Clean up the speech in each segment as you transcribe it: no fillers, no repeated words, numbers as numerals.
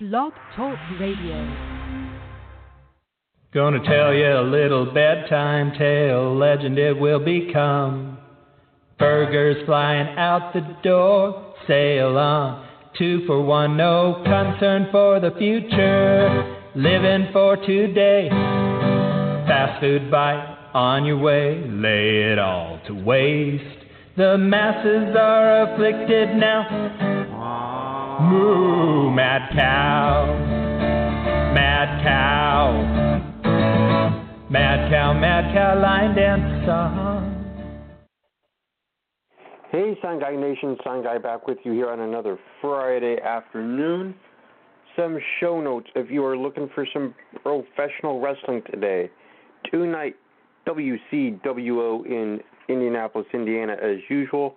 Blog Talk Radio. Gonna tell you a little bedtime tale, legend it will become. Burgers flying out the door, sail on. 2 for 1, no concern for the future. Living for today, fast food bite on your way, lay it all to waste. The masses are afflicted now. Moo, mad cow, mad cow. Mad cow, line dance song. Hey, Sound Guy Nation, Sound Guy back with you here on another Friday afternoon. Some show notes if you are looking for some professional wrestling today. Tonight, WCWO in Indianapolis, Indiana, as usual.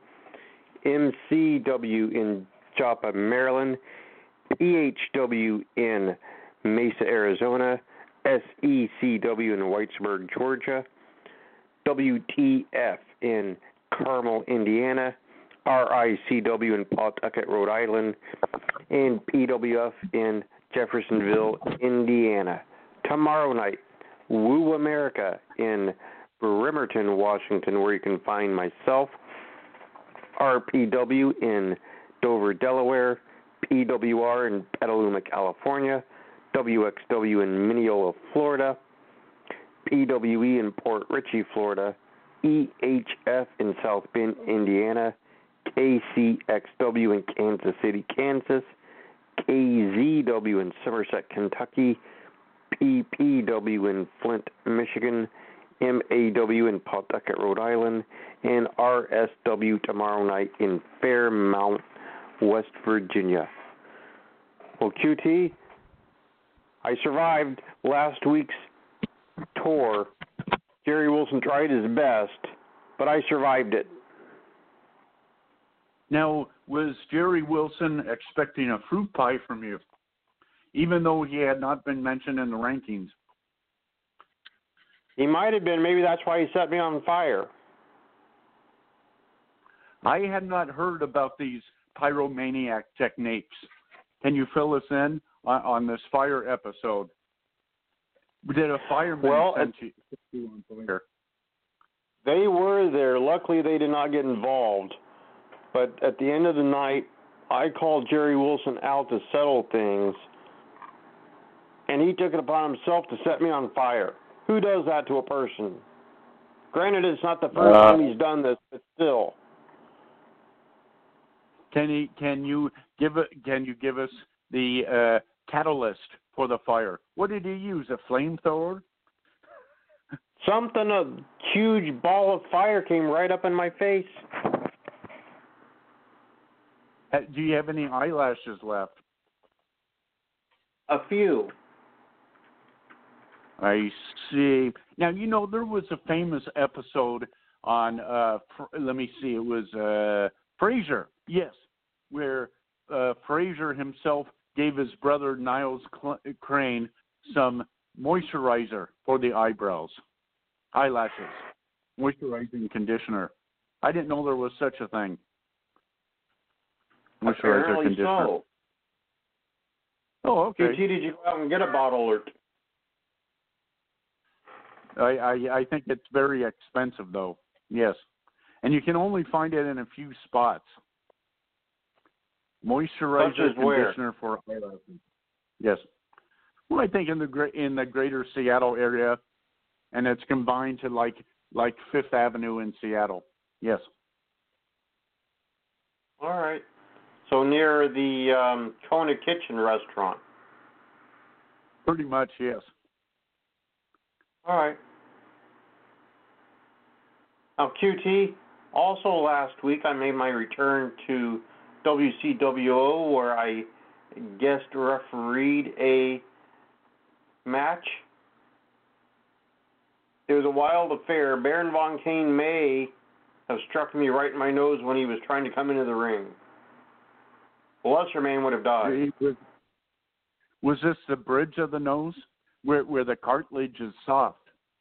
MCW in Joppa, Maryland. PHW in Mesa, Arizona. SECW in Whitesburg, Georgia. WTF in Carmel, Indiana. RICW in Pawtucket, Rhode Island. And PWF in Jeffersonville, Indiana. Tomorrow night, Woo America in Bremerton, Washington, where you can find myself. RPW in Dover, Delaware. PWR in Petaluma, California. WXW in Mineola, Florida. PWE in Port Richey, Florida. EHF in South Bend, Indiana. KCXW in Kansas City, Kansas. KZW in Somerset, Kentucky. PPW in Flint, Michigan. MAW in Pawtucket, Rhode Island. And RSW tomorrow night in Fairmount, West Virginia. Well, QT, I survived last week's tour. Jerry Wilson tried his best, but I survived it. Now, was Jerry Wilson expecting a fruit pie from you, even though he had not been mentioned in the rankings? He might have been. Maybe that's why he set me on fire. I had not heard about these pyromaniac techniques. Can you fill us in on this fire episode? Did a fireman send you on fire? They were there. Luckily, they did not get involved. But at the end of the night, I called Jerry Wilson out to settle things, and he took it upon himself to set me on fire. Who does that to a person? Granted, it's not the first time he's done this, but still. Can you give us the catalyst for the fire? What did he use? A flamethrower? Something, a huge ball of fire came right up in my face. Do you have any eyelashes left? A few. I see. Now, there was a famous episode on, let me see, it was Frasier, yes, where Frasier himself gave his brother Niles Crane some moisturizer for the eyelashes, moisturizing conditioner. I didn't know there was such a thing. Moisturizer conditioner. So. Oh, okay. Did you go out and get a bottle or two? I think it's very expensive, though. Yes. And you can only find it in a few spots. Moisturizer conditioner for eyelashes. Yes. Well, I think in the greater Seattle area, and it's combined to like Fifth Avenue in Seattle. Yes. All right. So near the Kona Kitchen restaurant. Pretty much, yes. All right. Now, QT, also last week I made my return to WCWO where I guest refereed a match. It was a wild affair. Baron Von Kane may have struck me right in my nose when he was trying to come into the ring. A lesser man would have died. Was this the bridge of the nose where the cartilage is soft?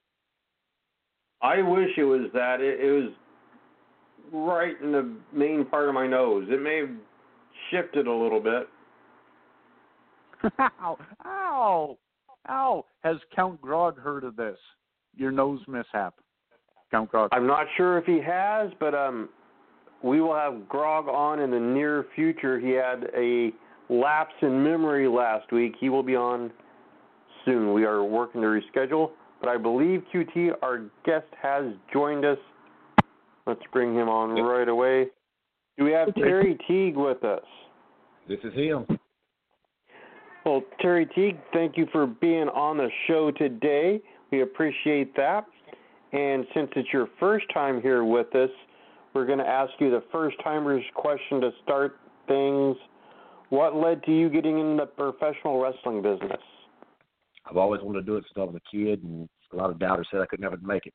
I wish it was that. It was right in the main part of my nose. It may have shifted a little bit. Ow! Ow! Ow! Has Count Grog heard of this? Your nose mishap, Count Grog. I'm not sure if he has, but we will have Grog on in the near future. He had a lapse in memory last week. He will be on soon. We are working to reschedule, but I believe QT, our guest, has joined us. Let's bring him on right away. Do we have Terry Teague with us? This is him. Well, Terry Teague, thank you for being on the show today. We appreciate that. And since it's your first time here with us, we're going to ask you the first-timers question to start things. What led to you getting in the professional wrestling business? I've always wanted to do it since I was a kid, and a lot of doubters said I could never make it.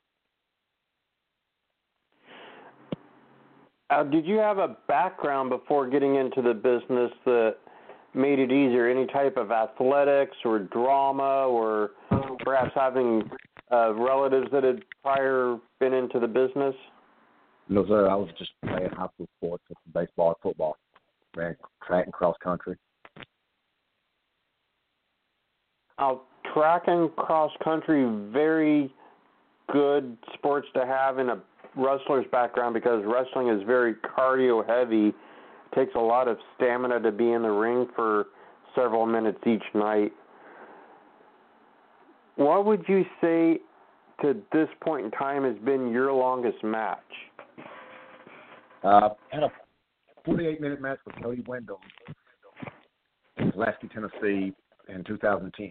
Did you have a background before getting into the business that made it easier? Any type of athletics or drama, or perhaps having relatives that had prior been into the business? No, sir. I was just playing high school sports, baseball and football. Ran track and cross country. Track and cross country, very good sports to have in a wrestler's background because wrestling is very cardio heavy. It takes a lot of stamina to be in the ring for several minutes each night. What would you say to this point in time has been your longest match? I had a 48-minute match with Cody Wyndham in Pulaski, Tennessee in 2010.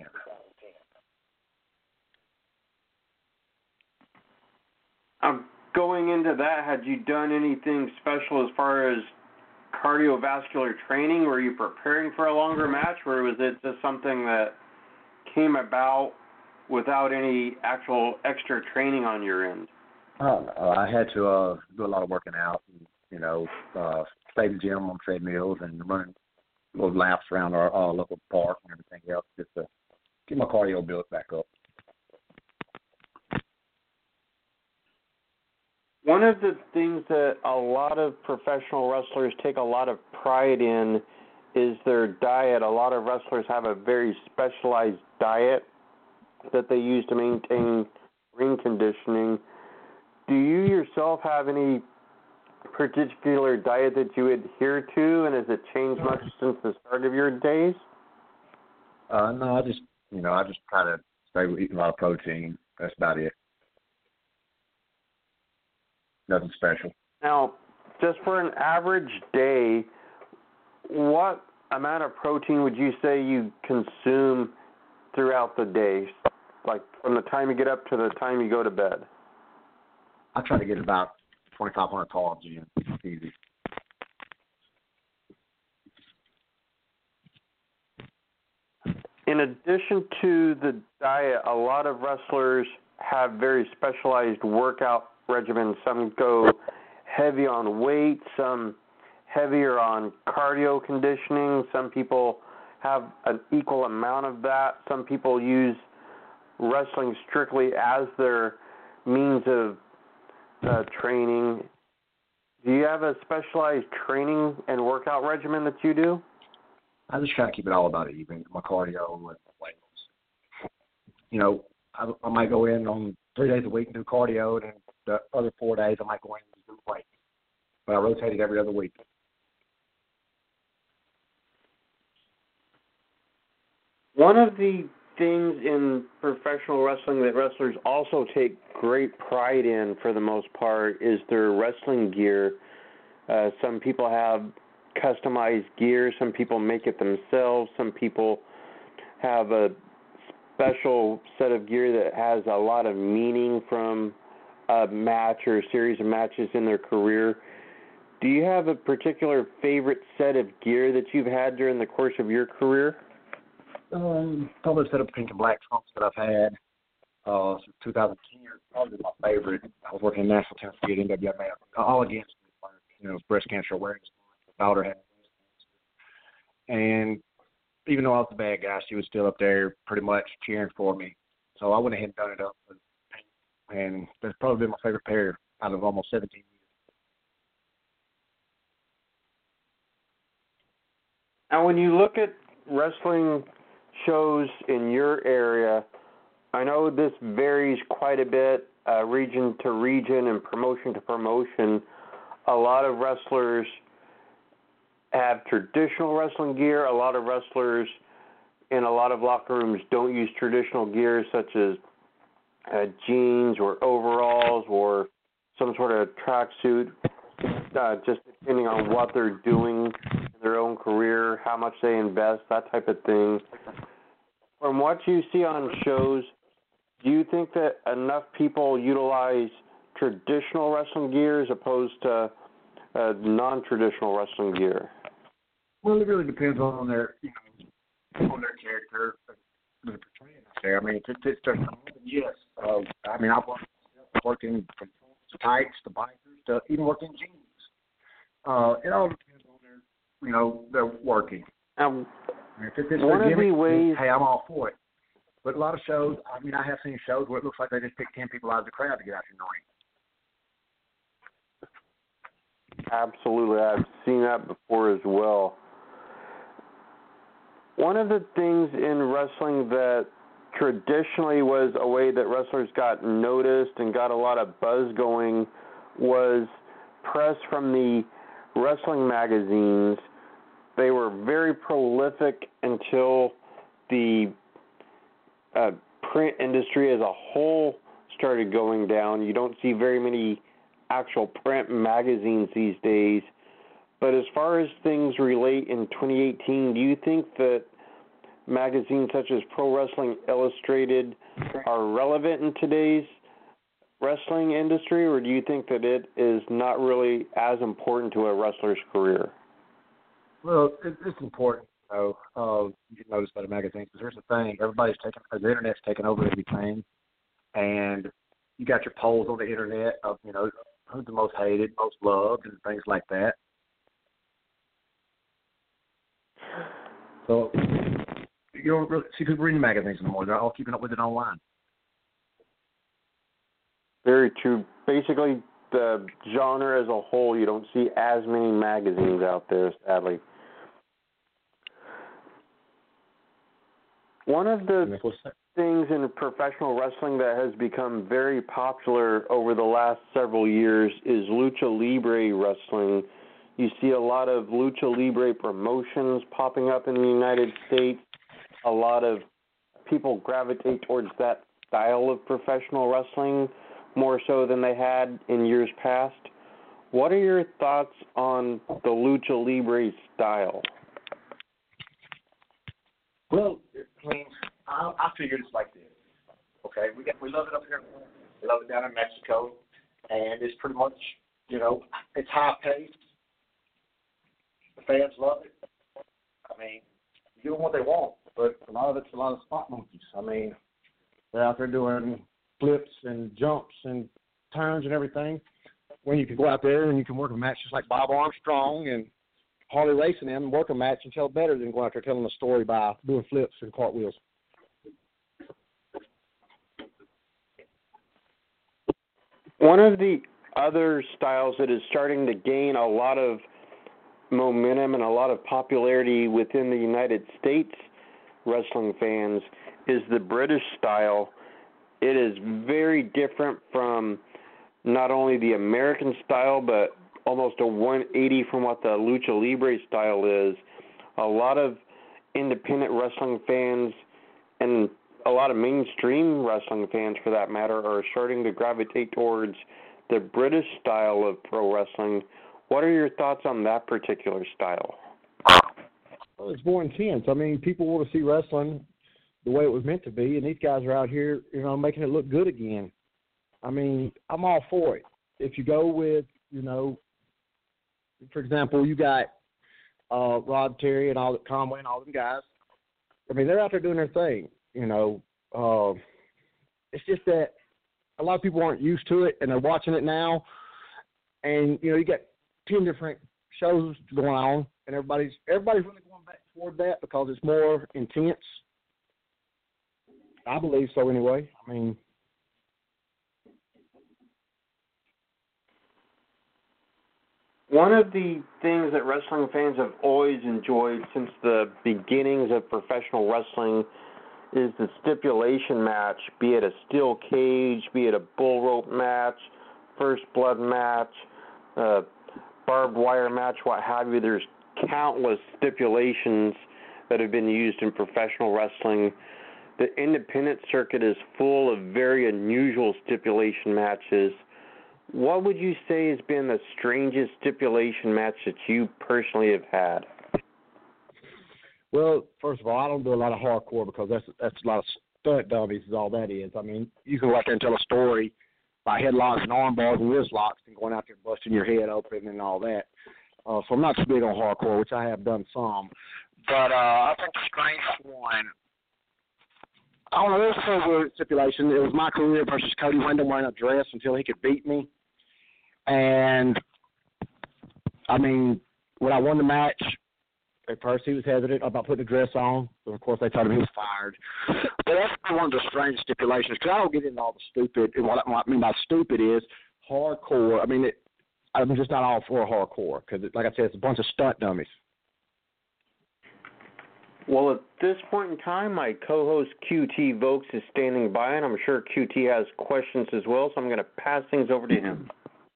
Going into that, had you done anything special as far as cardiovascular training? Were you preparing for a longer match, or was it just something that came about without any actual extra training on your end? I had to do a lot of working out, and, stay in the gym on treadmills and running little laps around our local park and everything else just to get my cardio built back up. One of the things that a lot of professional wrestlers take a lot of pride in is their diet. A lot of wrestlers have a very specialized diet that they use to maintain ring conditioning. Do you yourself have any particular diet that you adhere to, and has it changed much since the start of your days? No, I just try to stay with eating a lot of protein. That's about it. Nothing special. Now, just for an average day, what amount of protein would you say you consume throughout the day, like from the time you get up to the time you go to bed? I try to get about 2,500 carbs in. Easy. In addition to the diet, a lot of wrestlers have very specialized workout regimens. Some go heavy on weight, some heavier on cardio conditioning. Some people have an equal amount of that. Some people use wrestling strictly as their means of training. Do you have a specialized training and workout regimen that you do? I just try to keep it all about even. My cardio and weights. I might go in on 3 days a week and do cardio, and then the other 4 days I might go in and do weights. But I rotate it every other week. One of the things in professional wrestling that wrestlers also take great pride in, for the most part, is their wrestling gear. Some people have customized gear. Some people make it themselves. Some people have a special set of gear that has a lot of meaning from a match or a series of matches in their career. Do you have a particular favorite set of gear that you've had during the course of your career? Probably a set of pink and black trunks that I've had since 2010. Probably my favorite. I was working in Nashville, Tennessee at NWA, all against breast cancer awareness. My daughter had breast cancer. And even though I was the bad guy, she was still up there pretty much cheering for me. So I went ahead and done it up with pink. And that's probably been my favorite pair out of almost 17 years. Now, when you look at wrestling shows in your area, I know this varies quite a bit, region to region and promotion to promotion. A lot of wrestlers have traditional wrestling gear. A lot of wrestlers in a lot of locker rooms don't use traditional gear such as jeans or overalls or some sort of tracksuit, just depending on what they're doing in their own career, how much they invest, that type of thing. From what you see on shows, do you think that enough people utilize traditional wrestling gear as opposed to non-traditional wrestling gear? Well, it really depends on their, on their character, the portraying out there. I mean, if it's their yes. I mean, I've working from tights to bikers to even working jeans. It all depends on their, their working. If it's one their of the ways, hey, I'm all for it. But a lot of shows, I mean, I have seen shows where it looks like they just pick 10 people out of the crowd to get out in the ring. Absolutely. I've seen that before as well. One of the things in wrestling that traditionally was a way that wrestlers got noticed and got a lot of buzz going was press from the wrestling magazines. They were very prolific until the print industry as a whole started going down. You don't see very many actual print magazines these days. But as far as things relate in 2018, do you think that magazines such as Pro Wrestling Illustrated are relevant in today's wrestling industry, or do you think that it is not really as important to a wrestler's career? Well, it's important, you get noticed by the magazines, because here's the thing, the internet's taken over everything, and you got your polls on the internet of, who's the most hated, most loved, and things like that. So you don't really see people reading magazines anymore. They're all keeping up with it online. Very true. Basically, the genre as a whole, you don't see as many magazines out there, sadly. One of the things in professional wrestling that has become very popular over the last several years is Lucha Libre wrestling. You see a lot of Lucha Libre promotions popping up in the United States. A lot of people gravitate towards that style of professional wrestling more so than they had in years past. What are your thoughts on the Lucha Libre style? Well, I figured it's like this. Okay, we love it up here. We love it down in Mexico, and it's pretty much, it's high paced. The fans love it. I mean, you give them what they want, but a lot of it's a lot of spot monkeys. I mean, they're out there doing flips and jumps and turns and everything. When you can go out there and you can work a match just like Bob Armstrong and Harley Racing and work a match and tell better than go out there telling a story by doing flips and cartwheels. One of the other styles that is starting to gain a lot of momentum and a lot of popularity within the United States wrestling fans is the British style. It is very different from not only the American style, but almost a 180 from what the Lucha Libre style is. A lot of independent wrestling fans and a lot of mainstream wrestling fans, for that matter, are starting to gravitate towards the British style of pro wrestling. What are your thoughts on that particular style? Well, it's more intense. I mean, people want to see wrestling the way it was meant to be, and these guys are out here, making it look good again. I mean, I'm all for it. If you go with, for example, you got Rod Terry and all that, Conway and all them guys. I mean, they're out there doing their thing. It's just that a lot of people aren't used to it, and they're watching it now. And you got 10 different shows going on, and everybody's really going back toward that because it's more intense. I believe so, anyway. I mean, One of the things that wrestling fans have always enjoyed since the beginnings of professional wrestling is the stipulation match, be it a steel cage, be it a bull rope match, first blood match, barbed wire match, what have you. There's countless stipulations that have been used in professional wrestling. The independent circuit is full of very unusual stipulation matches. What would you say has been the strangest stipulation match that you personally have had? Well, first of all, I don't do a lot of hardcore because that's a lot of stunt dummies is all that is. I mean, you can go out there and tell a story by headlocks and arm bars and wrist locks and going out there and busting your head open and all that. So I'm not too big on hardcore, which I have done some. But I think the strangest one, I don't know, there was a weird stipulation. It was my career versus Cody Wyndham wearing a dress until he could beat me. And, I mean, when I won the match, at first he was hesitant about putting the dress on. But of course, they told him he was fired. But that's one of the strangest stipulations because I don't get into all the stupid. And what I mean by stupid is hardcore. I mean, I'm just not all for hardcore because, like I said, it's a bunch of stunt dummies. Well, at this point in time, my co-host QT Vokes is standing by, and I'm sure QT has questions as well, so I'm going to pass things over to him.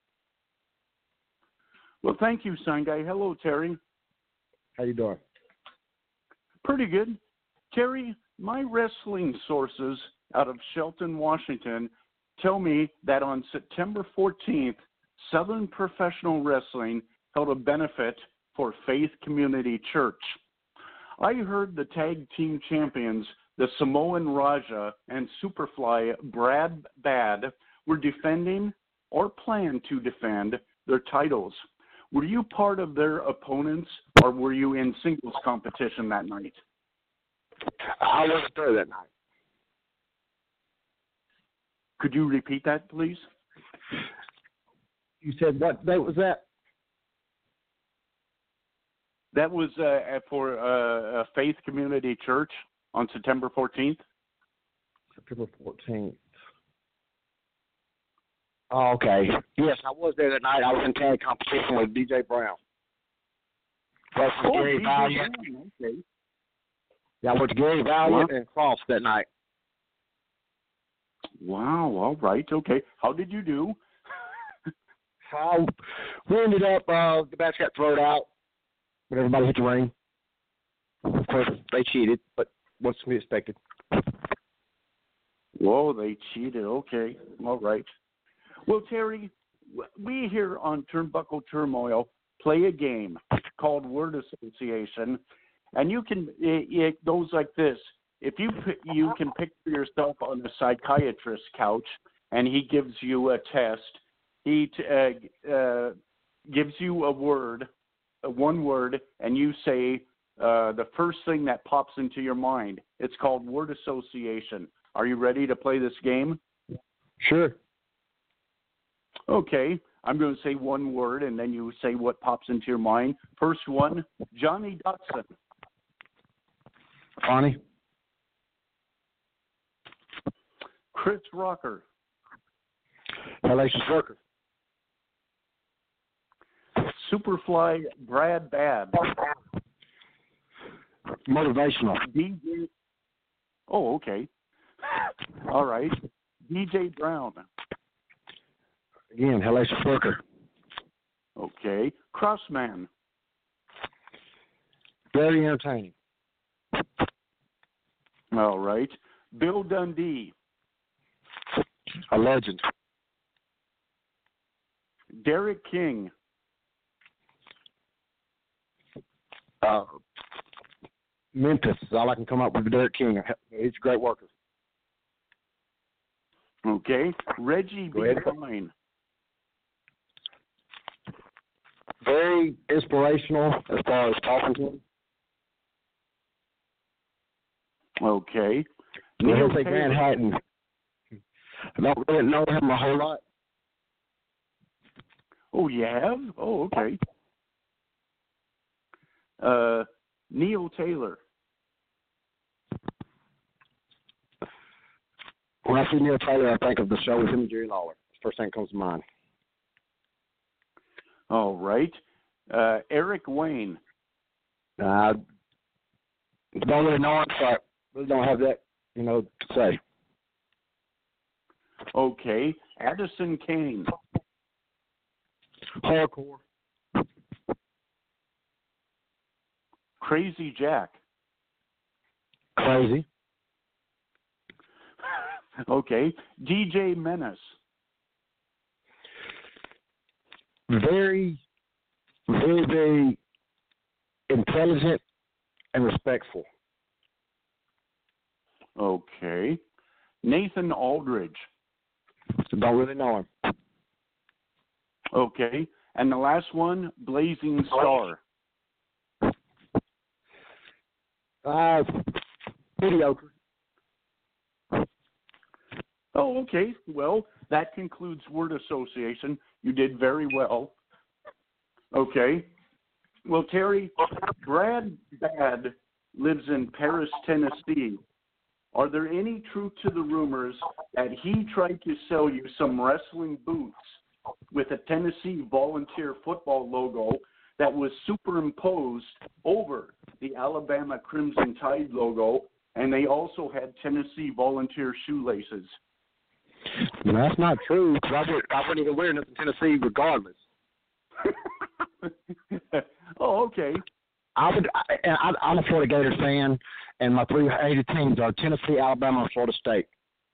Well, thank you, Sign Guy. Hello, Terry. How you doing? Pretty good. Terry, my wrestling sources out of Shelton, Washington, tell me that on September 14th, Southern Professional Wrestling held a benefit for Faith Community Church. I heard the tag team champions, the Samoan Raja and Superfly Brad Bad, were defending or planned to defend their titles. Were you part of their opponents, or were you in singles competition that night? I wasn't there that night. Could you repeat that, please? You said what date was that? That was for Faith Community Church on September 14th. September 14th. Oh, okay. Yes, I was there that night. I was in tag competition with DJ Brown. Gary DJ Valiant. Brown. Okay. Yeah, I went to Gary Valiant and Cross that night. Wow, all right, okay. How did you do? We ended up, the match got thrown out when everybody hit the ring. Of course, they cheated, but what's to be expected? Whoa, they cheated. Okay, all right. Well, Terry, we here on Turnbuckle Turmoil play a game called Word Association, and you can. It goes like this: if you can picture yourself on the psychiatrist's couch, and he gives you a test. He gives you a word, one word, and you say the first thing that pops into your mind. It's called Word Association. Are you ready to play this game? Sure. Okay, I'm going to say one word, and then you say what pops into your mind. First one, Johnny Dotson. Connie. Chris Rocker. Hellacious Worker. Superfly Brad Bad. Motivational. DJ. Oh, okay. All right. DJ Brown. Again, Hellacious Worker. Okay. Crossman. Very entertaining. All right. Bill Dundee. A legend. Derek King. Memphis is all I can come up with. Derek King. He's a great worker. Okay. Reggie Go B. ahead. Fine. Very inspirational as far as talking to him. Okay. Neil Taylor. Manhattan. I don't really know him a whole lot. Oh, you have? Oh, okay. Neil Taylor. When I see Neil Taylor, I think of the show with him and Jerry Lawler. First thing that comes to mind. All right. Eric Wayne. Don't really know him, so I really don't have that, to say. Okay. Addison Kane. Hardcore. Crazy Jack. Crazy. Okay. DJ Menace. Very, very, very intelligent and respectful. Okay. Nathan Aldridge. Don't really know him. Okay. And the last one, Blazing Star. Mediocre. Oh, okay. Well, that concludes word association. You did very well. Okay. Well, Terry, Brad Bad lives in Paris, Tennessee. Are there any truth to the rumors that he tried to sell you some wrestling boots with a Tennessee Volunteer football logo that was superimposed over the Alabama Crimson Tide logo, and they also had Tennessee Volunteer shoelaces? That's not true, because I wouldn't even wear nothing Tennessee regardless. Oh, okay. I'm a Florida Gators fan, and my 3 hated teams are Tennessee, Alabama, and Florida State.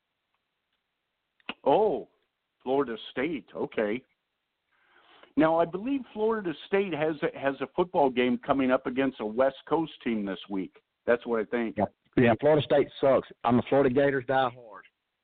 Oh, Florida State. Okay. Now, I believe Florida State has a football game coming up against a West Coast team this week. That's what I think. Yeah, Florida State sucks. I'm a Florida Gators die hard.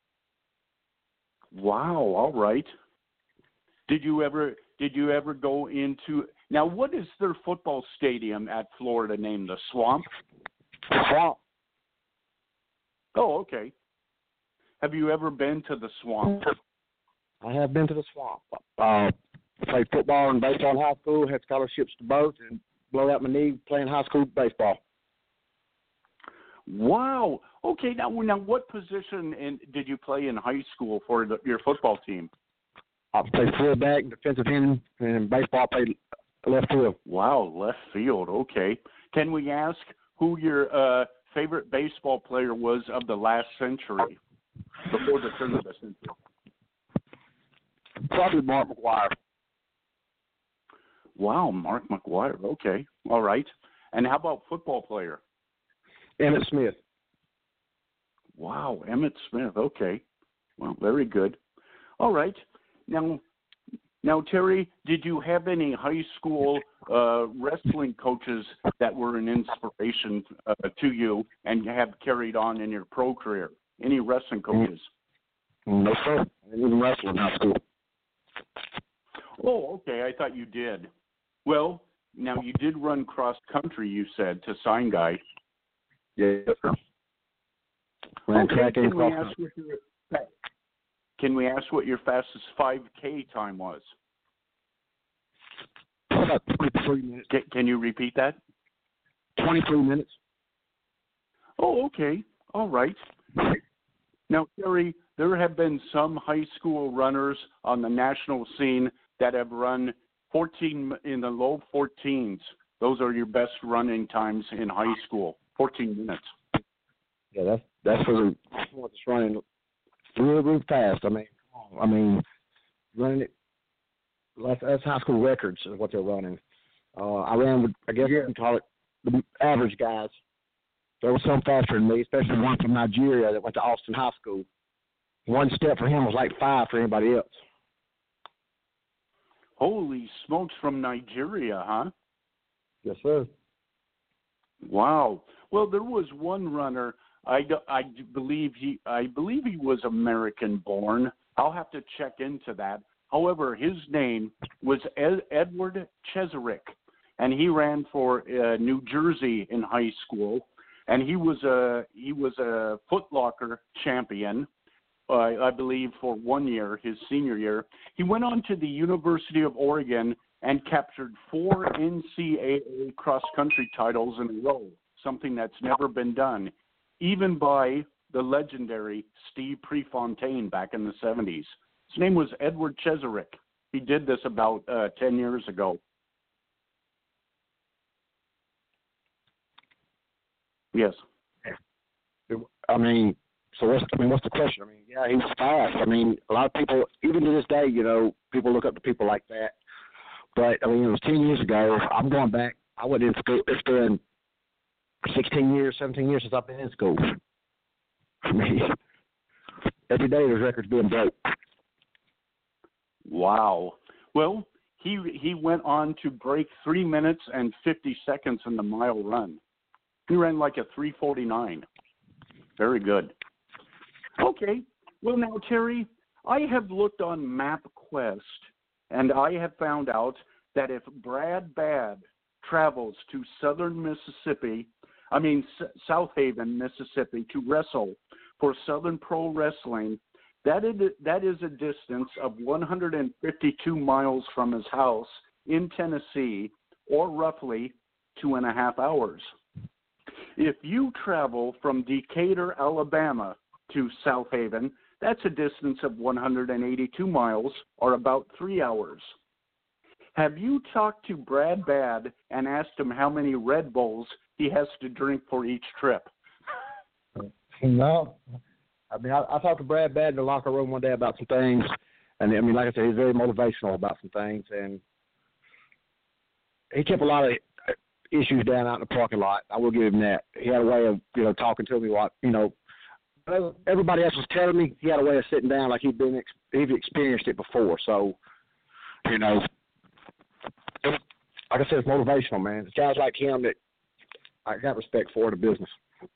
Wow. All right. Did you ever go into now? What is their football stadium at Florida named? The Swamp. Swamp. Oh, okay. Have you ever been to the Swamp? I have been to the Swamp. Played football and baseball in high school. Had scholarships to both, and blew out my knee playing high school baseball. Wow. Okay. Now, what position did you play in high school for your football team? I played fullback, defensive end, and baseball I played left field. Wow, left field. Okay. Can we ask who your favorite baseball player was of the last century, before the turn of the century? Probably Mark McGwire. Wow, Mark McGwire. Okay. All right. And how about football player? Emmitt Smith. Wow, Emmitt Smith. Okay. Well, very good. All right. Now, Terry, did you have any high school wrestling coaches that were an inspiration to you and have carried on in your pro career? Any wrestling coaches? No, sir. I didn't even wrestle in high school. Oh, okay. I thought you did. Well, now you did run cross country, you said, to sign guy. Yeah. Okay, can we ask what your fastest 5K time was? About 23 minutes. Can you repeat that? 23 minutes. Oh, okay. All right. Now, Terry, there have been some high school runners on the national scene that have run 14 in the low 14s. Those are your best running times in high school. 14 minutes. Yeah, that's for the ones running real fast. I mean, running it. That's high school records is what they're running. I ran with, I guess you can call it, the average guys. There was some faster than me, especially one from Nigeria that went to Austin High School. One step for him was like 5 for anybody else. Holy smokes, from Nigeria, huh? Yes, sir. Wow. Well, there was one runner. I believe he was American born. I'll have to check into that. However, his name was Edward Cheserek, and he ran for New Jersey in high school, and he was a Foot Locker champion, I believe, for 1 year, his senior year. He went on to the University of Oregon and captured 4 NCAA cross-country titles in a row, something that's never been done, even by the legendary Steve Prefontaine back in the 70s. His name was Edward Cheserek. He did this about 10 years ago. Yes. I mean, so what's the question? I mean, yeah, he was fast. I mean, a lot of people, even to this day, you know, people look up to people like that. But I mean, it was 10 years ago. I'm going back. I went in school. It's been 16 years, 17 years since I've been in school. I mean, every day there's records being broke. Wow. Well, he went on to break 3 minutes and 50 seconds in the mile run. He ran like a 3:49. Very good. Okay. Well, now, Terry, I have looked on MapQuest, and I have found out that if Brad Badd travels to South Haven, Mississippi, to wrestle for Southern Pro Wrestling, that is a distance of 152 miles from his house in Tennessee, or roughly 2.5 hours. If you travel from Decatur, Alabama to South Haven, that's a distance of 182 miles, or about 3 hours. Have you talked to Brad Badd and asked him how many Red Bulls he has to drink for each trip? No. I mean, I talked to Brad Badd in the locker room one day about some things, and I mean, like I said, he's very motivational about some things, and he kept a lot of issues down out in the parking lot. I will give him that. He had a way of, you know, talking to me what, you know, everybody else was telling me. He had a way of sitting down like he'd experienced it before. So, you know, like I said, it's motivational, man. It's guys like him that I got respect for in the business.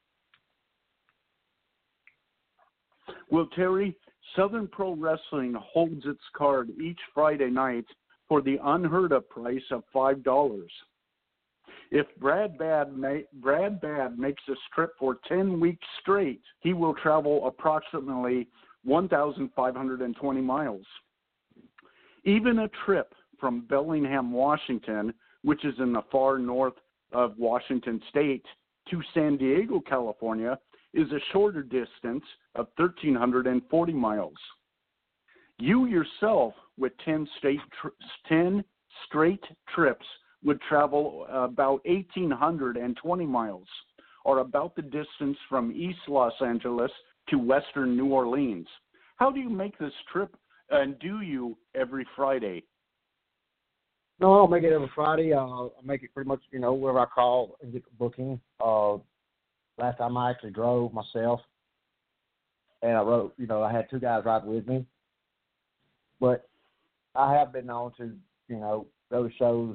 Well, Terry, Southern Pro Wrestling holds its card each Friday night for the unheard of price of $5. If Brad Badd makes this trip for 10 weeks straight, he will travel approximately 1,520 miles. Even a trip from Bellingham, Washington, which is in the far north of Washington State, to San Diego, California, is a shorter distance of 1,340 miles. You yourself, with 10 straight trips, would travel about 1,820 miles, or about the distance from East Los Angeles to western New Orleans. How do you make this trip, and do you every Friday? No, I don't make it every Friday. I make it pretty much, you know, wherever I call and get the booking. Last time I actually drove myself, and I rode, you know, I had 2 guys ride with me. But I have been known to, you know, go to shows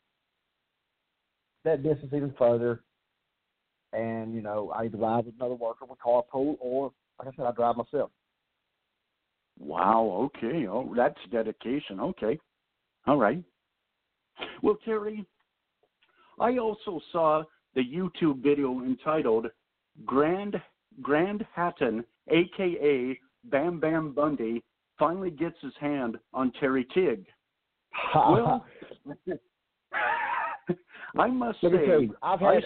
that distance even further. And, you know, I either ride with another worker with carpool, or, like I said, I drive myself. Wow, okay. Oh, that's dedication. Okay. All right. Well, Terry, I also saw the YouTube video entitled Grand Hatton, a.k.a. Bam Bam Bundy, finally gets his hand on Terry Tigg. Well, I must say, let me tell you,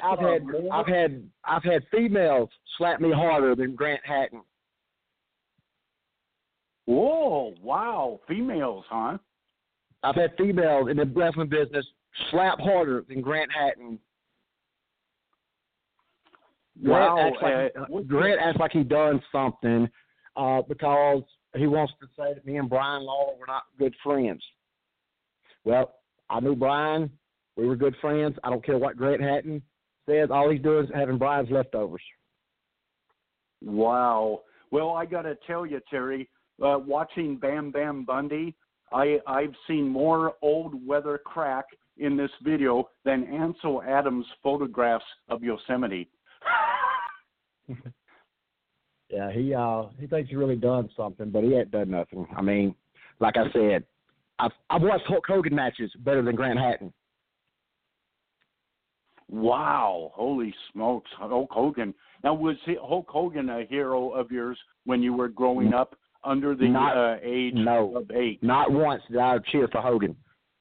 I've had females slap me harder than Grant Hatton. Whoa! Wow, females, huh? I've had females in the wrestling business slap harder than Grant Hatton. Wow! Grant acts like he done something because he wants to say that me and Brian Lawler were not good friends. Well, I knew Brian. We were good friends. I don't care what Grant Hatton says. All he's doing is having Brian's leftovers. Wow. Well, I got to tell you, Terry, watching Bam Bam Bundy, I've seen more old weather crack in this video than Ansel Adams' photographs of Yosemite. Yeah, he thinks he's really done something, but he ain't done nothing. I mean, like I said, I've watched Hulk Hogan matches better than Grant Hatton. Wow, holy smokes, Hulk Hogan. Now, was Hulk Hogan a hero of yours when you were growing up under the age of 8? Not once did I cheer for Hogan.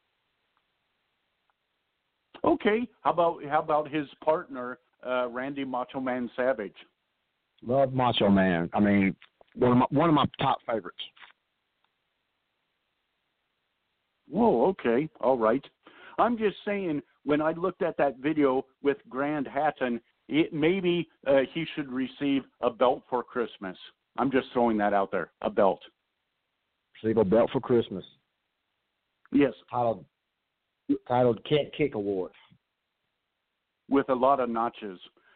Okay, how about his partner, Randy Macho Man Savage? Love Macho Man. I mean, one of my top favorites. Whoa, okay, all right. I'm just saying, when I looked at that video with Grand Hatton, maybe he should receive a belt for Christmas. I'm just throwing that out there, a belt. Receive a belt for Christmas. Yes. Titled Can't Kick Award. With a lot of notches.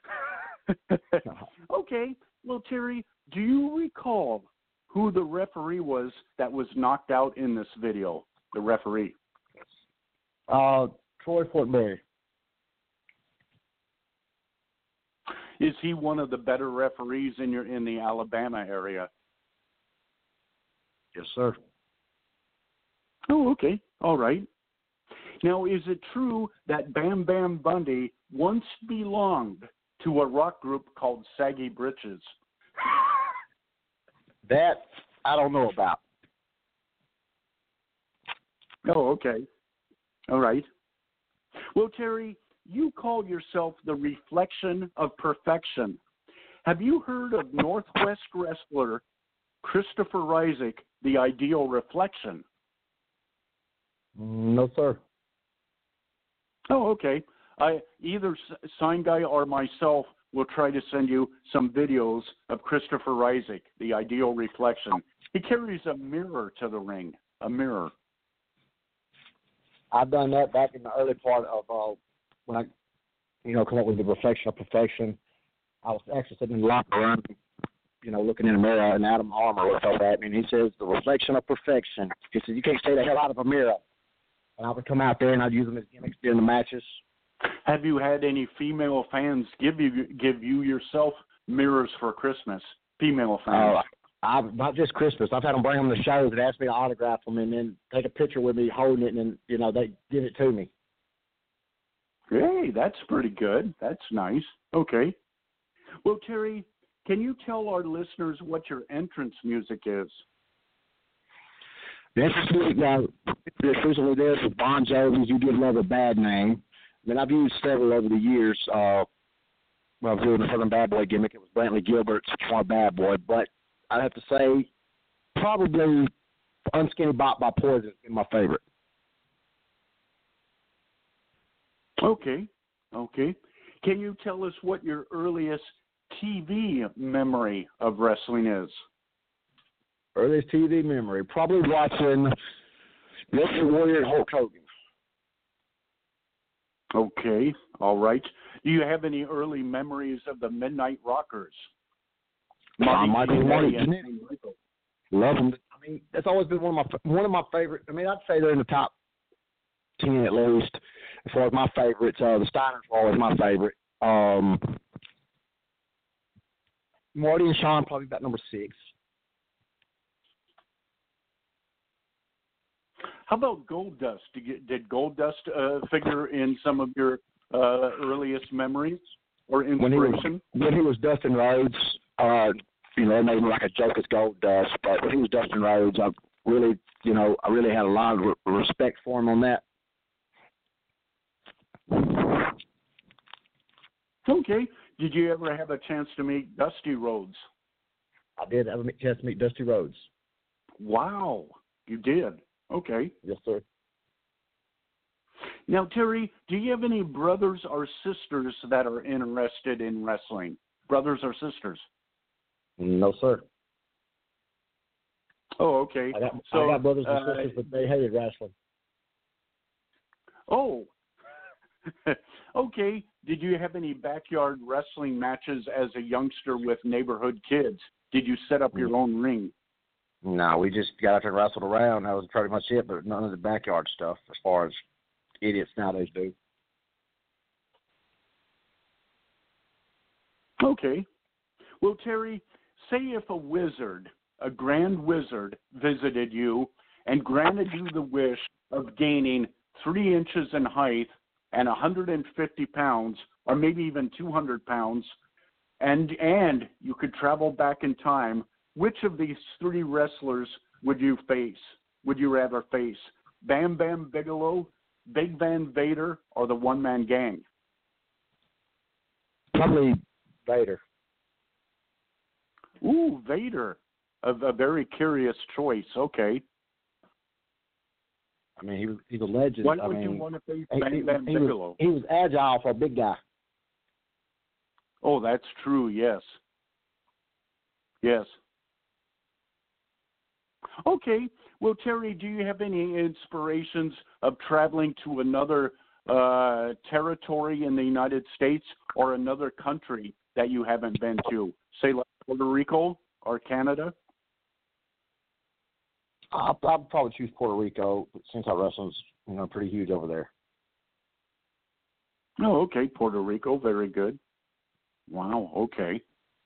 Okay, well, Terry, do you recall who the referee was that was knocked out in this video, the referee? Troy Fortenberry. Is he one of the better referees in the Alabama area? Yes, sir. Oh, okay. All right. Now, is it true that Bam Bam Bundy once belonged to a rock group called Saggy Britches? That I don't know about. Oh, okay. All right. Well, Terry, you call yourself the reflection of perfection. Have you heard of Northwest wrestler Christopher Rysick, the ideal reflection? No, sir. Oh, okay. Either Sign Guy or myself will try to send you some videos of Christopher Rysick, the ideal reflection. He carries a mirror to the ring, a mirror. I've done that back in the early part of when I, come up with the reflection of perfection. I was actually sitting in the locker room, looking in the mirror, and Adam Armour looked over at me, and he says, the reflection of perfection. He said, you can't stay the hell out of a mirror. And I would come out there, and I'd use them as gimmicks during the matches. Have you had any female fans give you yourself mirrors for Christmas? Female fans? Not just Christmas. I've had them bring them to shows and ask me to autograph them and then take a picture with me holding it, and then, they give it to me. Hey, that's pretty good. That's nice. Okay. Well, Terry, can you tell our listeners what your entrance music is? The entrance music now, exclusively there with Bon Jovi's You Give Love a Bad Name. I mean, I've used several over the years. When I was doing the Southern Bad Boy gimmick, it was Brantley Gilbert's More Bad Boy. But I'd have to say probably Unskinny Bop by Poison is my favorite. Okay. Can you tell us what your earliest TV memory of wrestling is? Earliest TV memory? Probably watching Ultimate Warrior and Hulk Hogan. Okay, all right. Do you have any early memories of the Midnight Rockers? Michael and Marty Jannetty. Love them. I mean, that's always been one of my favorite. I mean, I'd say they're in the top 10 at least as far as my favorites. The Steiners were always my favorite. Marty and Shawn probably about number 6. How about Goldust? Did Goldust figure in some of your earliest memories or inspiration? When he was Dustin Rhodes, they made him like a joke as Goldust, but when he was Dustin Rhodes, I really had a lot of respect for him on that. Okay. Did you ever have a chance to meet Dusty Rhodes? I did have a chance to meet Dusty Rhodes. Wow, you did. Okay. Yes, sir. Now, Terry, do you have any brothers or sisters that are interested in wrestling? Brothers or sisters? No, sir. Oh, okay. I got brothers and sisters, but they hated wrestling. Oh. Okay. Did you have any backyard wrestling matches as a youngster with neighborhood kids? Did you set up your own ring? No, we just got out there and wrestled around. That was pretty much it, but none of the backyard stuff as far as idiots nowadays do. Okay. Well, Terry, say if a grand wizard, visited you and granted you the wish of gaining 3 inches in height and 150 pounds, or maybe even 200 pounds, and you could travel back in time, which of these 3 wrestlers would you face? Would you rather face Bam Bam Bigelow, Big Van Vader, or the One Man Gang? Probably Vader. Ooh, Vader. A very curious choice. Okay. I mean, he's a legend. Why would you want to face Bam Bam Bigelow? He was agile for a big guy. Oh, that's true. Yes. Yes. Okay. Well, Terry, do you have any inspirations of traveling to another territory in the United States or another country that you haven't been to, say like Puerto Rico or Canada? I'll probably choose Puerto Rico since our wrestling's pretty huge over there. Oh, okay. Puerto Rico, very good. Wow. Okay.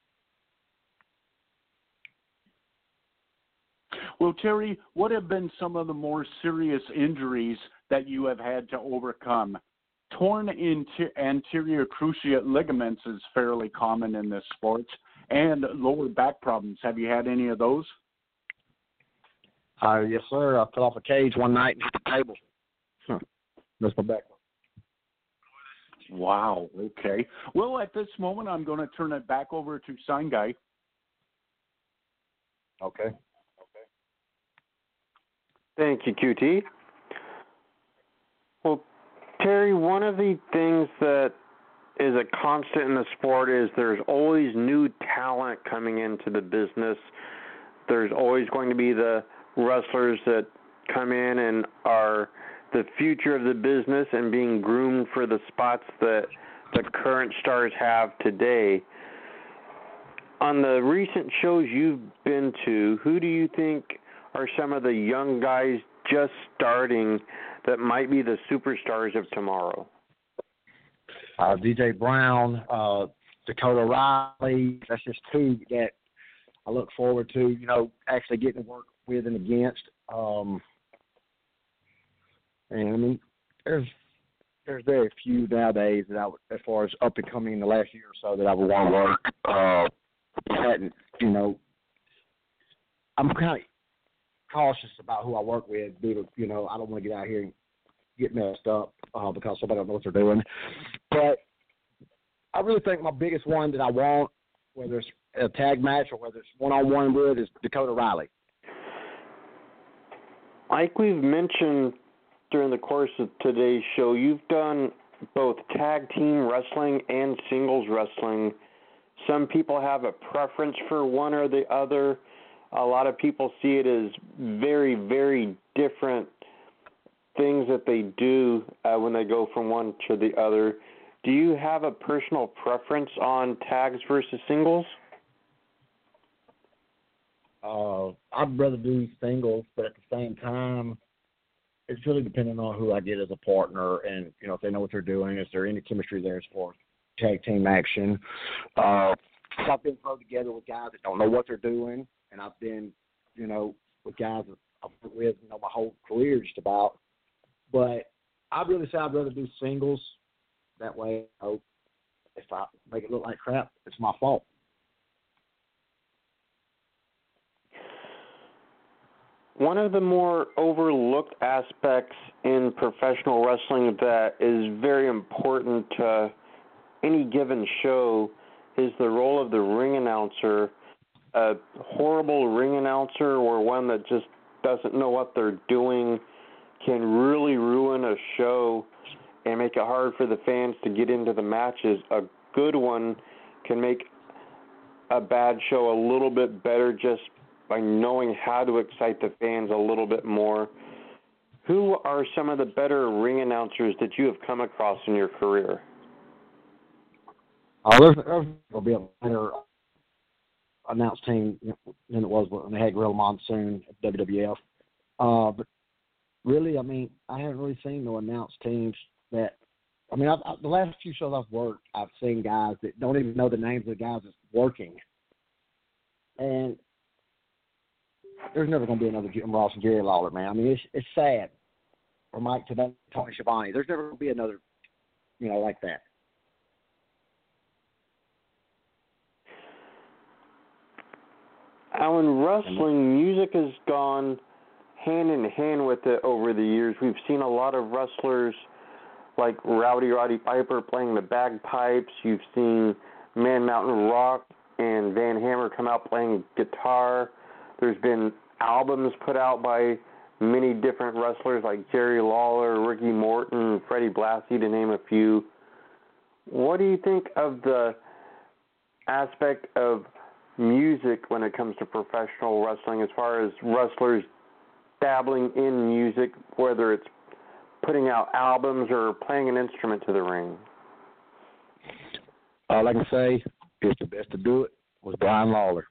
Well, Terry, what have been some of the more serious injuries that you have had to overcome? Torn anterior cruciate ligaments is fairly common in this sport, and lower back problems. Have you had any of those? Yes, sir. I fell off a cage one night and hit the table. That's my back. Wow. Okay. Well, at this moment, I'm going to turn it back over to Sign Guy. Okay. Thank you, QT. Well, Terry, one of the things that is a constant in the sport is there's always new talent coming into the business. There's always going to be the wrestlers that come in and are the future of the business and being groomed for the spots that the current stars have today. On the recent shows you've been to, who do you think are some of the young guys just starting that might be the superstars of tomorrow? DJ Brown, Dakota Riley. That's just two that I look forward to, actually getting to work with and against. And I mean, there's very few nowadays that as far as up and coming in the last year or so that I would want to work. Hadn't, I'm kind of cautious about who I work with due to, I don't want to get out here and get messed up because somebody don't know what they're doing. But I really think my biggest one that I want, whether it's a tag match or whether it's one-on-one with, is Dakota Riley. Like we've mentioned during the course of today's show, you've done both tag team wrestling and singles wrestling. Some people have a preference for one or the other. A lot of people see it as very, very different things that they do when they go from one to the other. Do you have a personal preference on tags versus singles? I'd rather do singles, but at the same time, it's really depending on who I get as a partner and, if they know what they're doing, is there any chemistry there as far as tag team action. I've been thrown together with guys that don't know what they're doing, and I've been, with guys that I've worked with, my whole career just about. But I'd really say I'd rather do singles. That way, if I make it look like crap, it's my fault. One of the more overlooked aspects in professional wrestling that is very important to any given show is the role of the ring announcer. A horrible ring announcer or one that just doesn't know what they're doing can really ruin a show and make it hard for the fans to get into the matches. A good one can make a bad show a little bit better just by knowing how to excite the fans a little bit more. Who are some of the better ring announcers that you have come across in your career? There's going to be a better announced team than it was when they had Gorilla Monsoon at WWF. But really, I mean, I haven't really seen no announced teams that. I mean, the last few shows I've worked, I've seen guys that don't even know the names of the guys that's working. And there's never going to be another Jim Ross and Jerry Lawler, man. I mean, it's sad. Or Mike Tenay, Tony Schiavone. There's never going to be another, like that. Alan, wrestling music has gone hand in hand with it over the years. We've seen a lot of wrestlers like Roddy Piper playing the bagpipes. You've seen Man Mountain Rock and Van Hammer come out playing guitar. There's been albums put out by many different wrestlers like Jerry Lawler, Ricky Morton, Freddie Blassie, to name a few. What do you think of the aspect of music when it comes to professional wrestling, as far as wrestlers dabbling in music, whether it's putting out albums or playing an instrument to the ring? All I can say is the best to do it was Brian Lawler.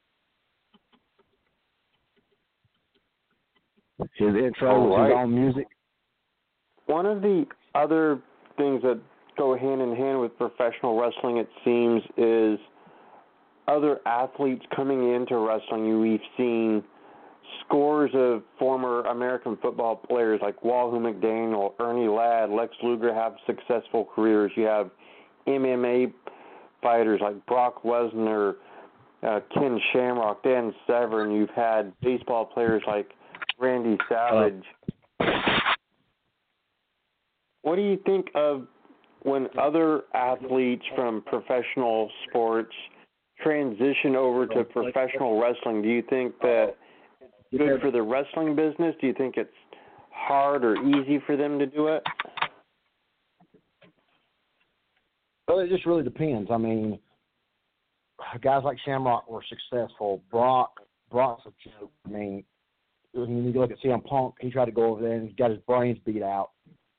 His intro was his own music. One of the other things that go hand in hand with professional wrestling, it seems, is other athletes coming into wrestling. We've seen scores of former American football players like Wahoo McDaniel, Ernie Ladd, Lex Luger have successful careers. You have MMA fighters like Brock Lesnar, Ken Shamrock, Dan Severn. You've had baseball players like Randy Savage. What do you think of when other athletes from professional sports transition over to professional wrestling? Do you think that it's good for the wrestling business? Do you think it's hard or easy for them to do it? Well, it just really depends. I mean, guys like Shamrock were successful. Brock's a joke. I mean, when you look at CM Punk, he tried to go over there and he got his brains beat out.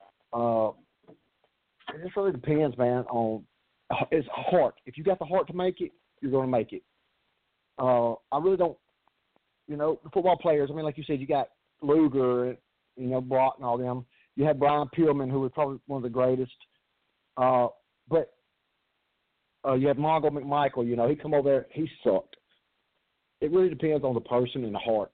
It just really depends, man, on it's heart. If you got the heart to make it, you're going to make it. I really don't, the football players, I mean, like you said, you got Luger, Brock and all them. You had Brian Pillman, who was probably one of the greatest. But you had Mongo McMichael, he come over there, he sucked. It really depends on the person and the heart.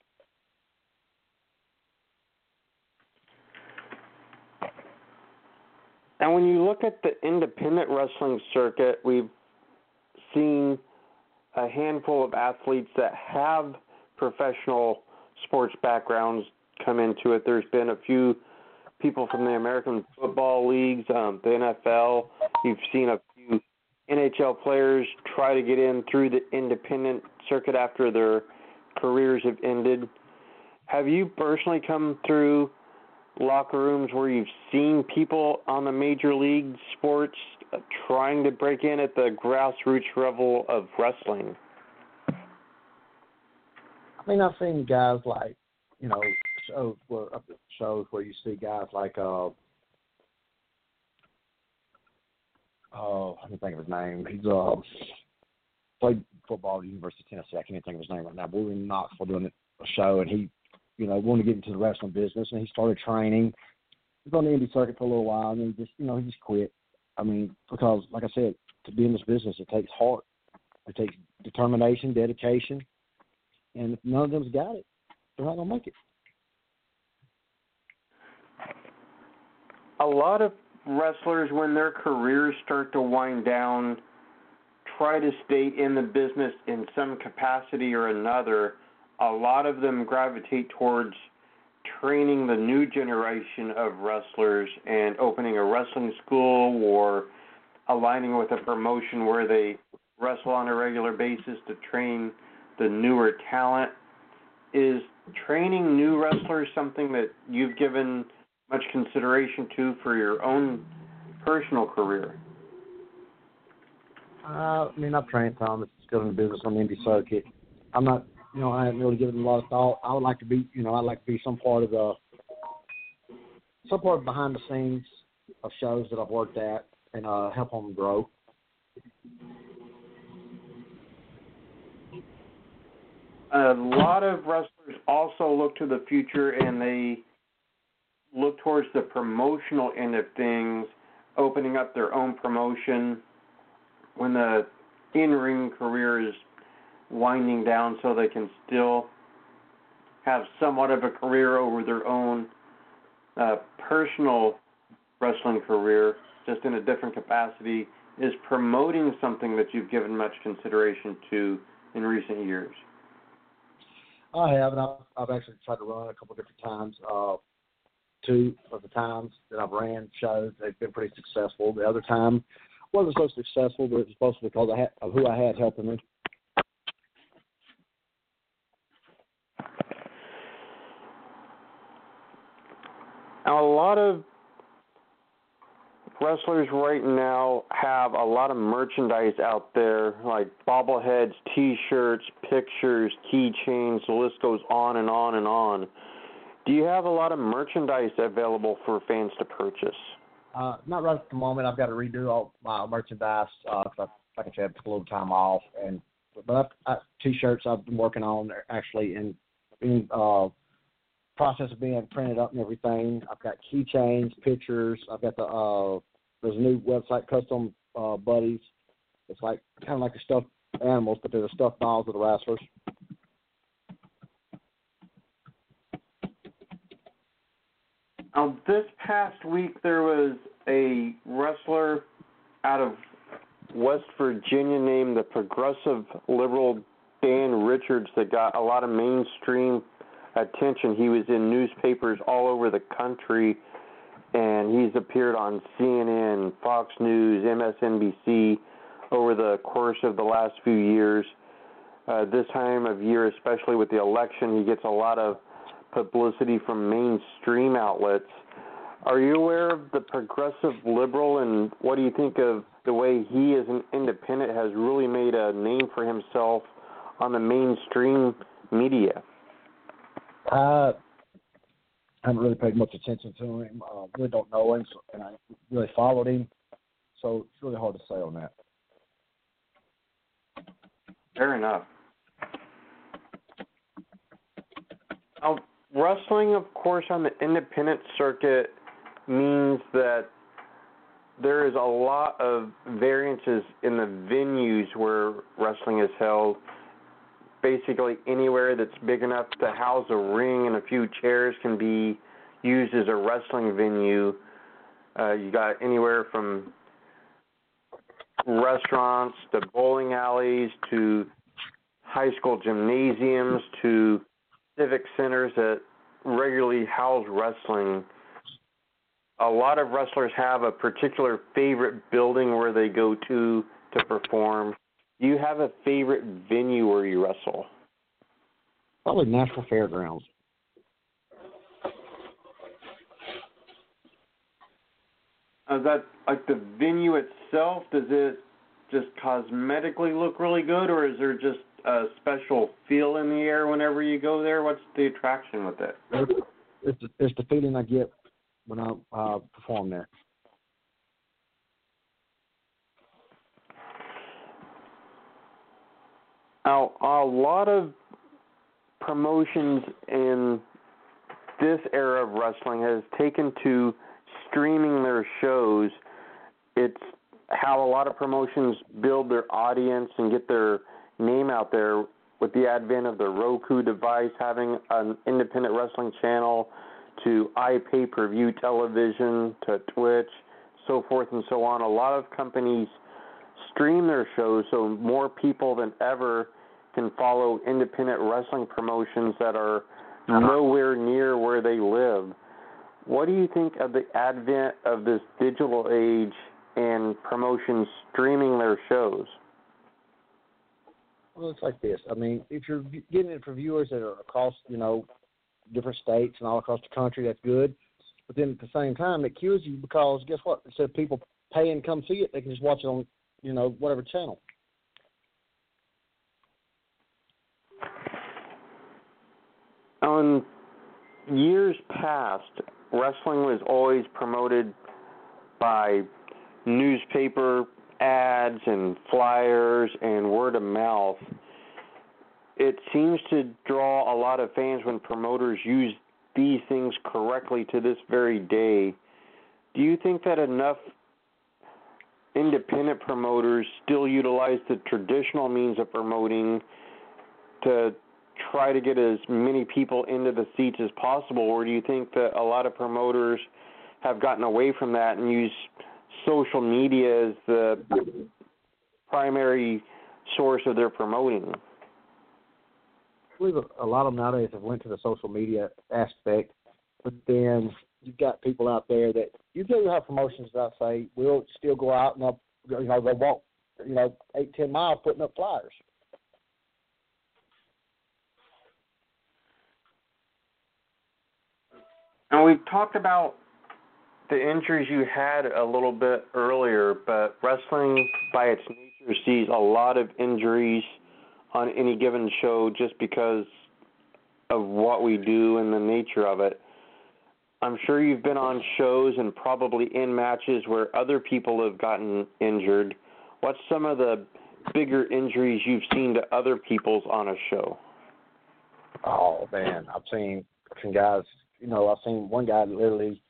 And when you look at the independent wrestling circuit, we've seen a handful of athletes that have professional sports backgrounds come into it. There's been a few people from the American Football Leagues, the NFL. You've seen a few NHL players try to get in through the independent circuit after their careers have ended. Have you personally come through locker rooms where you've seen people on the major league sports trying to break in at the grassroots level of wrestling? I mean, I've seen guys like, shows where you see guys like, let me think of his name. He's played football at the University of Tennessee. I can't even think of his name right now. But we were in Knoxville doing a show, and he, wanted to get into the wrestling business, and he started training. He was on the indie circuit for a little while, and he just quit. I mean, because, like I said, to be in this business, it takes heart. It takes determination, dedication, and if none of them's got it, they're not going to make it. A lot of wrestlers, when their careers start to wind down, try to stay in the business in some capacity or another. A lot of them gravitate towards training the new generation of wrestlers and opening a wrestling school or aligning with a promotion where they wrestle on a regular basis to train the newer talent. Is training new wrestlers something that you've given much consideration to for your own personal career? I mean, I've trained some. It's still in the business on the indie circuit. I'm not, I haven't really given it a lot of thought. I would like to be, I'd like to be some part of behind the scenes of shows that I've worked at and help them grow. A lot of wrestlers also look to the future, and they look towards the promotional end of things, opening up their own promotion when the in-ring career is winding down, so they can still have somewhat of a career over their own personal wrestling career, just in a different capacity. Is promoting something that you've given much consideration to in recent years? I have, and I've actually tried to run a couple different times. Two of the times that I've ran shows, they've been pretty successful. The other time wasn't so successful, but it was mostly because of who I had helping me. lot of wrestlers right now have a lot of merchandise out there, like bobbleheads, T-shirts, pictures, keychains. The list goes on and on and on. Do you have a lot of merchandise available for fans to purchase? Not right at the moment. I've got to redo all my merchandise. Cause like I said, I took a little time off, but T-shirts I've been working on actually in process of being printed up and everything. I've got keychains, pictures. I've got there's a new website, Custom Buddies. It's like kind of like the stuffed animals, but they're the stuffed dolls of the wrestlers. This past week there was a wrestler out of West Virginia named the Progressive Liberal Dan Richards that got a lot of mainstream attention. He was in newspapers all over the country, and he's appeared on CNN, Fox News, MSNBC over the course of the last few years. This time of year, especially with the election, he gets a lot of publicity from mainstream outlets. Are you aware of the Progressive Liberal, and what do you think of the way he as an independent has really made a name for himself on the mainstream media? I haven't really paid much attention to him. Really don't know him, and I really followed him, so it's really hard to say on that. Fair enough. Wrestling, of course, on the independent circuit means that there is a lot of variances in the venues where wrestling is held. Basically, anywhere that's big enough to house a ring and a few chairs can be used as a wrestling venue. You got anywhere from restaurants to bowling alleys to high school gymnasiums to civic centers that regularly house wrestling. A lot of wrestlers have a particular favorite building where they go to perform. Do you have a favorite venue where you wrestle? Probably Nashville Fairgrounds. Is that like the venue itself? Does it just cosmetically look really good, or is there just a special feel in the air whenever you go there? What's the attraction with it? It's the feeling I get when I perform there. Now, a lot of promotions in this era of wrestling has taken to streaming their shows. It's how a lot of promotions build their audience and get their name out there with the advent of the Roku device, having an independent wrestling channel, to iPay-per-view television, to Twitch, so forth and so on. A lot of companies stream their shows so more people than ever can follow independent wrestling promotions that are nowhere near where they live. What do you think of the advent of this digital age and promotions streaming their shows? Well, it's like this. I mean, if you're getting it for viewers that are across, different states and all across the country, that's good. But then at the same time, it kills you because guess what? Instead of people paying to come see it, they can just watch it on, whatever channel. In years past, wrestling was always promoted by newspaper ads and flyers and word of mouth. It seems to draw a lot of fans when promoters use these things correctly to this very day. Do you think that enough independent promoters still utilize the traditional means of promoting to try to get as many people into the seats as possible, or do you think that a lot of promoters have gotten away from that and use social media as the primary source of their promoting? I believe a lot of them nowadays have went to the social media aspect, but then you've got people out there that you do have promotions that say will still go out and they walk 8-10 miles putting up flyers. And we've talked about the injuries you had a little bit earlier, but wrestling by its nature sees a lot of injuries on any given show just because of what we do and the nature of it. I'm sure you've been on shows and probably in matches where other people have gotten injured. What's some of the bigger injuries you've seen to other people's on a show? Oh, man, I've seen guys, I've seen one guy literally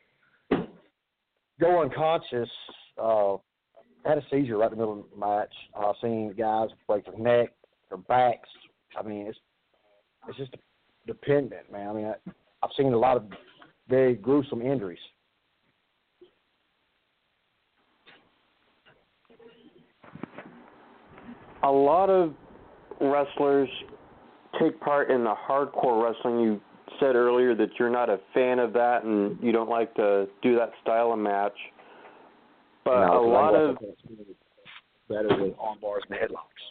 go unconscious, had a seizure right in the middle of the match. I've seen guys break their neck, their backs. I mean, it's just dependent, man. I mean, I've seen a lot of very gruesome injuries. A lot of wrestlers take part in the hardcore wrestling. You said earlier that you're not a fan of that and you don't like to do that style of match. But a lot of better with arm bars and headlocks.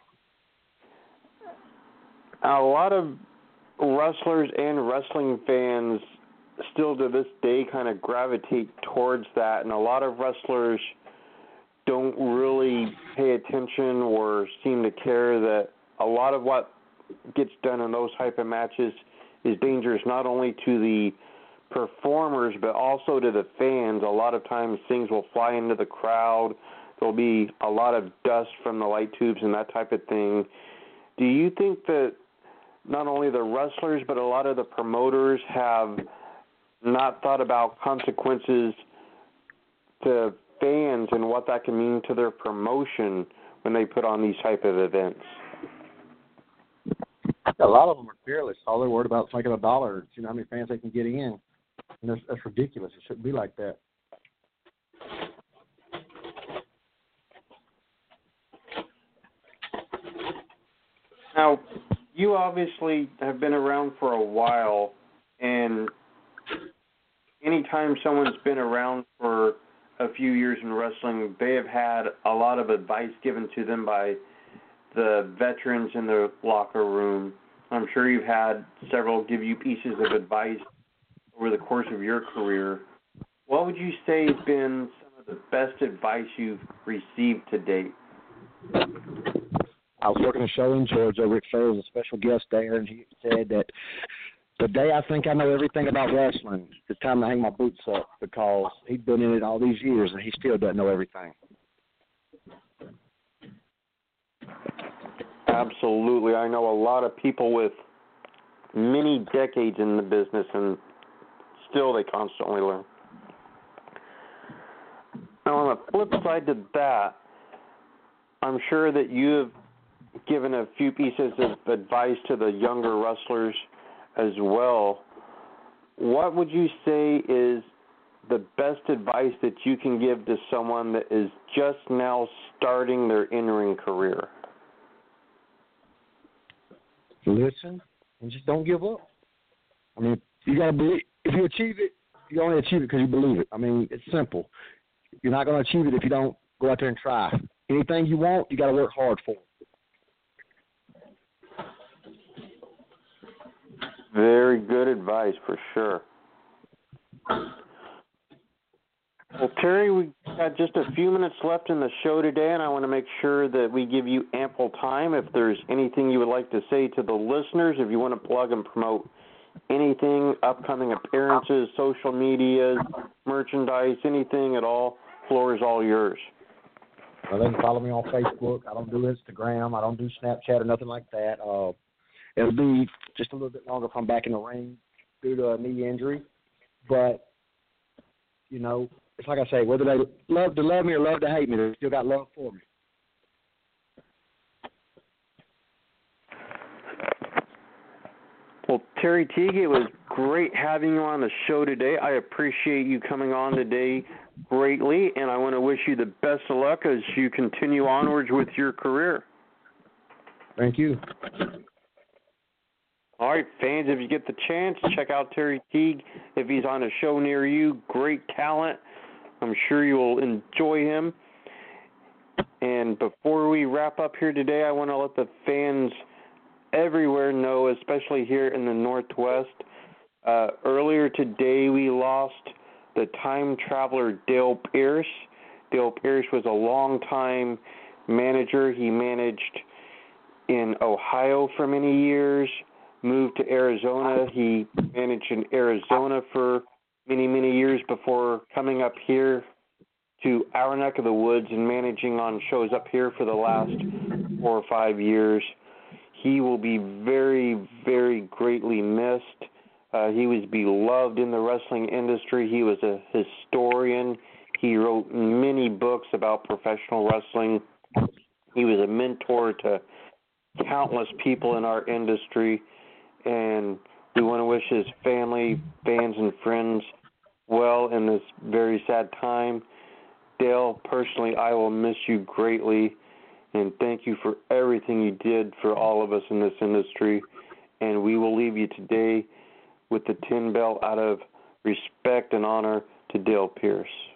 A lot of wrestlers and wrestling fans still to this day kind of gravitate towards that, and a lot of wrestlers don't really pay attention or seem to care that a lot of what gets done in those type of matches is dangerous not only to the performers but also to the fans. A lot of times things will fly into the crowd. There'll be a lot of dust from the light tubes and that type of thing. Do you think that not only the wrestlers but a lot of the promoters have not thought about consequences to fans and what that can mean to their promotion when they put on these type of events? A lot of them are fearless. All they're worried about is making $1. You know how many fans they can get in. And that's ridiculous. It shouldn't be like that. Now, you obviously have been around for a while, and anytime someone's been around for a few years in wrestling, they have had a lot of advice given to them by the veterans in the locker room. I'm sure you've had several give you pieces of advice over the course of your career. What would you say has been some of the best advice you've received to date? I was working a show in Georgia. Ric Flair was a special guest there, and he said that the day I think I know everything about wrestling, it's time to hang my boots up, because he'd been in it all these years, and he still doesn't know everything. Absolutely. I know a lot of people with many decades in the business, and still they constantly learn. Now, on the flip side to that, I'm sure that you have given a few pieces of advice to the younger wrestlers as well. What would you say is the best advice that you can give to someone that is just now starting their in-ring career? Listen and just don't give up. I mean, you got to believe. If you achieve it, you only achieve it because you believe it. I mean, it's simple. You're not going to achieve it if you don't go out there and try. Anything you want, you got to work hard for. Very good advice, for sure. Well, Terry, we got just a few minutes left in the show today, and I want to make sure that we give you ample time. If there's anything you would like to say to the listeners, if you want to plug and promote anything, upcoming appearances, social media, merchandise, anything at all, floor is all yours. Well, they can follow me on Facebook. I don't do Instagram. I don't do Snapchat or nothing like that. It'll be just a little bit longer if I'm back in the ring due to a knee injury. But, it's like I say, whether they love to love me or love to hate me, they still got love for me. Well, Terry Teague, it was great having you on the show today. I appreciate you coming on today greatly, and I want to wish you the best of luck as you continue onwards with your career. Thank you. All right, fans, if you get the chance, check out Terry Teague. If he's on a show near you, great talent. I'm sure you will enjoy him. And before we wrap up here today, I want to let the fans everywhere know, especially here in the Northwest. Earlier today, we lost the time traveler Dale Pierce. Dale Pierce was a long-time manager. He managed in Ohio for many years, moved to Arizona. He managed in Arizona for many, many years before coming up here to our neck of the woods and managing on shows up here for the last 4 or 5 years. He will be very, very greatly missed. He was beloved in the wrestling industry. He was a historian. He wrote many books about professional wrestling. He was a mentor to countless people in our industry, and we want to wish his family, fans, and friends well in this very sad time. Dale, personally, I will miss you greatly, and thank you for everything you did for all of us in this industry. And we will leave you today with the 10 bell out of respect and honor to Dale Pierce.